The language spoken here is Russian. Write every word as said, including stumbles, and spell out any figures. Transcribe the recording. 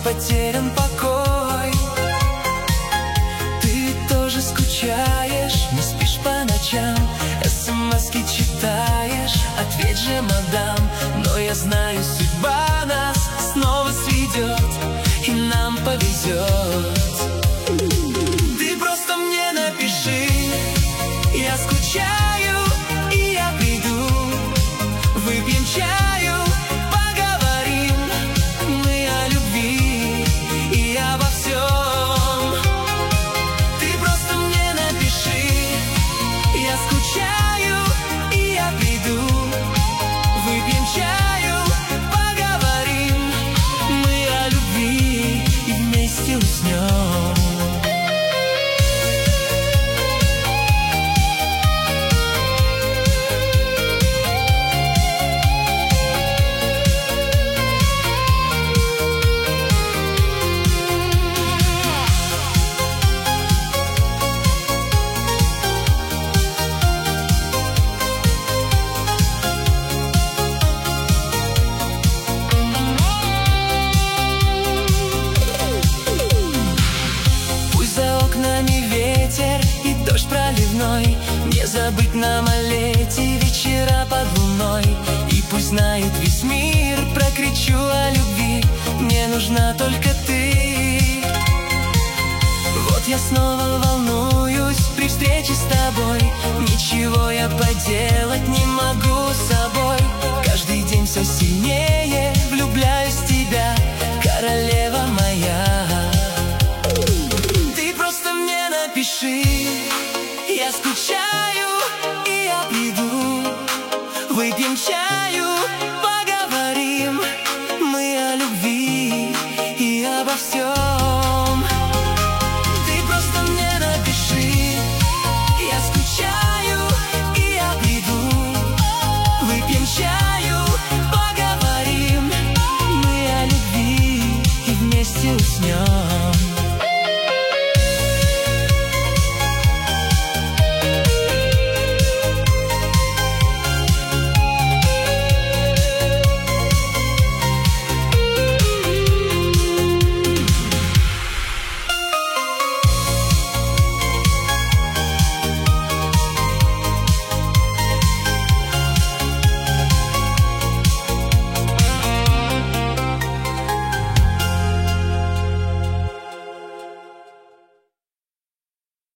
потерян покой. Ты тоже скучаешь, не спишь по ночам, смски читаешь, ответь же, мадам. Но я знаю, судьба нас снова сведет, и нам повезет. Ты просто мне напиши: я скучаю, и я приду. Выпьем чаю, поговорим мы о любви и обо всем. Ты просто мне напиши: я скучаю, и я приду. Выпьем чаю, поговорим мы о любви и вместе уснем. И дождь проливной, не забыть нам о лете, вечера под луной. И пусть знает весь мир, прокричу о любви, мне нужна только ты. Вот я снова волнуюсь при встрече с тобой, ничего я поделать не могу с собой. Каждый день все сильнее влюбляюсь в тебя, королева моя. Напиши: я скучаю, и я приду. Выпьем чаю, поговорим мы о любви и обо всем. Ты просто мне напиши: я скучаю, и я приду. Выпьем чаю, поговорим мы о любви и вместе уснем.